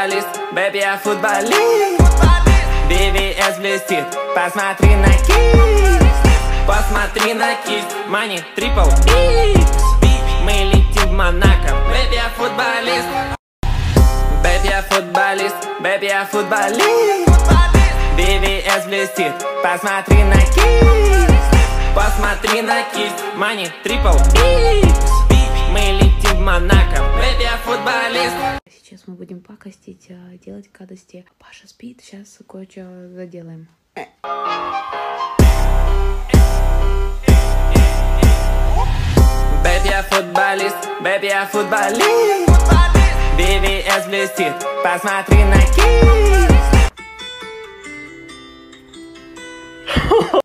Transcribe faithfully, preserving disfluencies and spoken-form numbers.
футболист, бэби, я футболист. би ви эс блестит, посмотри на кисть. Посмотри на кисть, мани трипл икс. Мы летим в Монако, бэби, я футболист. Бэби, я футболист, бэби, я футболист. би ви эс блестит, посмотри на кисть. Посмотри на кисть, мани трипл икс. Мы летим в Монако, бэби, я футболист. Сейчас мы будем пакостить, делать гадости. Паша спит, сейчас кое-что заделаем. Бэби, я футболист, бэби, я футболист. би ви эс блестит, посмотри на кисть.